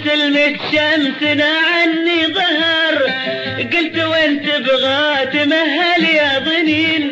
سلمت شمسنا عني ظهر، قلت وين تبغى تمهل يا ظنين.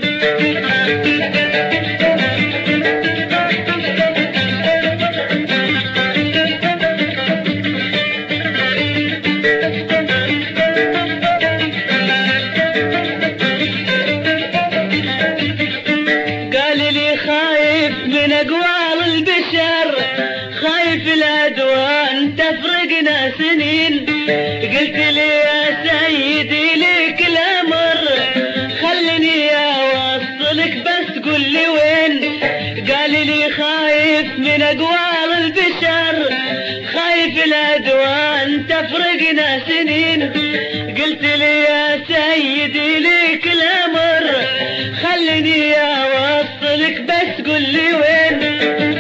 قال لي خايف من أقوال البشر، خايف الأدوان تفرقنا سنين. قلت لي يا سيدي لك الأمر، خلني أوصلك بس قل لي وين. قال لي خايف من أقوال البشر، خايف الأدوان تفرقنا سنين. قلت لي يا سيدي لك الأمر، خلني أوصلك بس قل لي وين.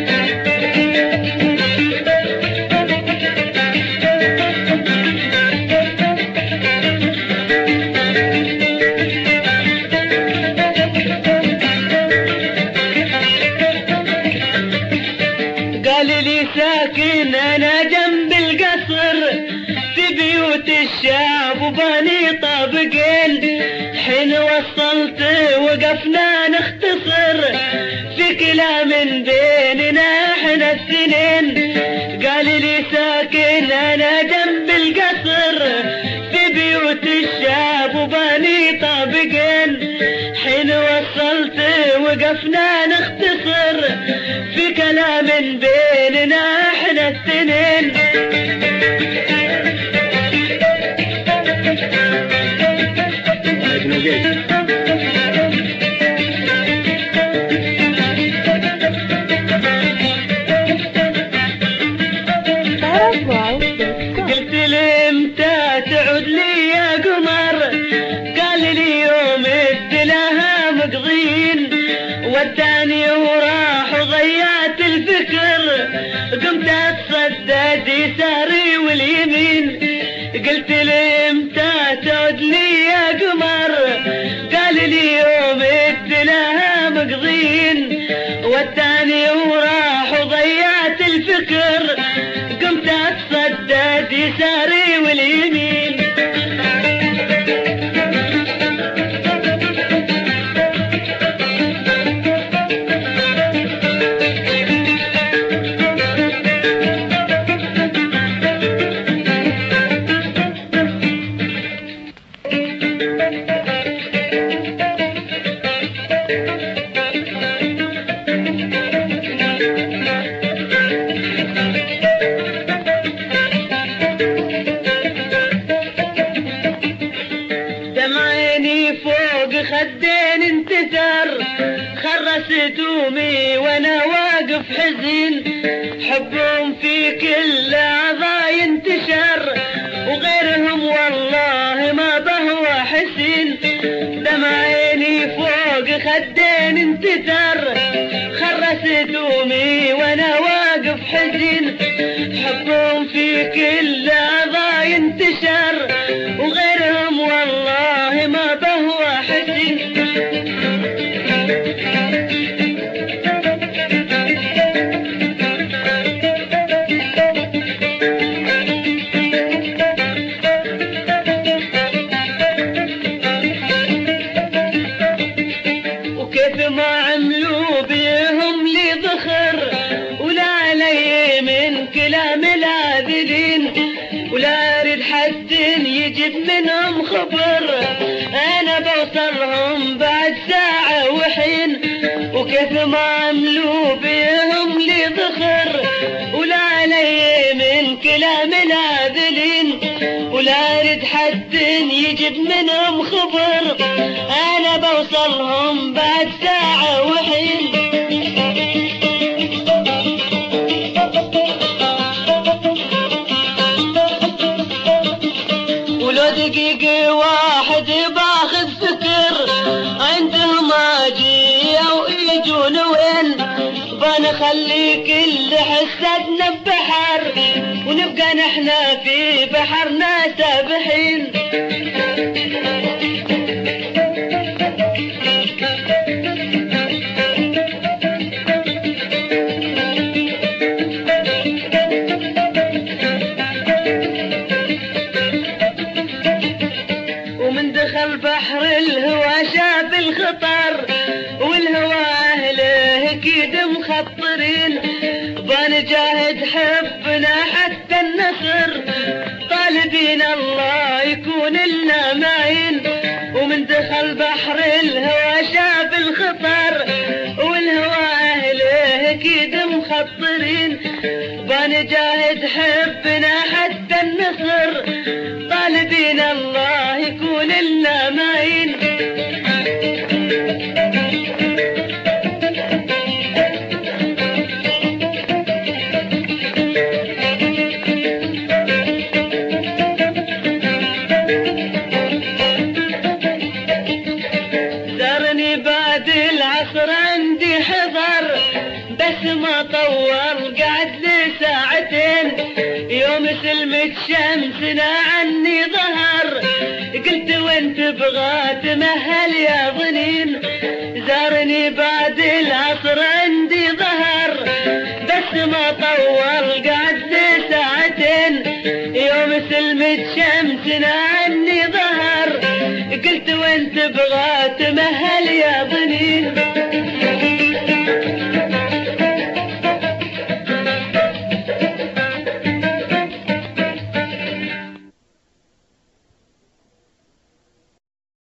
قال لي ساكن أنا جنب القصر، في بيوت الشعب وبني طابقين. حين وصلت وقفنا نختصر، في كلام بيننا احنا السنين. قال لي ساكن أنا جنب القصر، في بيوت الشعب وبني طابقين. حين وصلت وقفنا نختصر، في كلام بيننا احنا السنين. قلت له امتى تعود لي يا قمر؟ قال لي يوم التلاها مقضين. وداني وراح وضيعت الفكر، قمت اتصدد يساري واليمين. قلت له امتى تعود لي يا قمر؟ قال لي يوم التلاها مقضين. وداني وراح وضيعت الفكر، قمت اتصدد يساري واليمين. دمعيني فوق خدين انتثر، خرست أمي وانا واقف حزين. حبهم في كل أعضاء انتشر، وغيرهم والله ما بهوى حسين. دمعيني فوق خدين انتثر، خرست أمي وانا واقف حزين. حبهم في كل أعضاء انتشر، وغيرهم والله ما بهوى حسين. وكيف ما عملوا بيهم لي ذخر، ولا علي من كلام العاذلين. ولا اريد حد يجيب منهم خبر، انا بوصلهم بعد ساعة وحين. وكيف ما عملوا بيهم لي ذخر، ولا علي من كلام العاذلين. ولا اريد حد يجيب منهم خبر، انا بوصلهم بعد ساعة وحين. ولو دقيقة واحد باخذ فكر، عندهم اجي او يجون وين. بنخلي كل حسدنا ببحر، ونبقى نحنا في بحرنا سابحين. البحر الهوى شاف الخطر، والهوى أهله أكيد مخطرين، بنجاهد حبنا حتى النصر، طالبين الله يكون لنا معين. ومن دخل بحر الهوى شاف الخطر، والهوى أهله أكيد مخطرين، بنجاهد حبنا حتى النصر، طالبين الله يكون لنا معين. زارني بعد العصر عندي حضر، بس ما طول قعد لي ساعتين، يوم سلمت شمسنا عني ظهر، قلت وين تبغى تمهل يا ظنين. زارني بعد العصر عندي ظهر، بس ما طول قعد لي ساعتين، يوم سلمت شمسنا عني ظهر، قلت وين تبغى تمهل يا ظنين.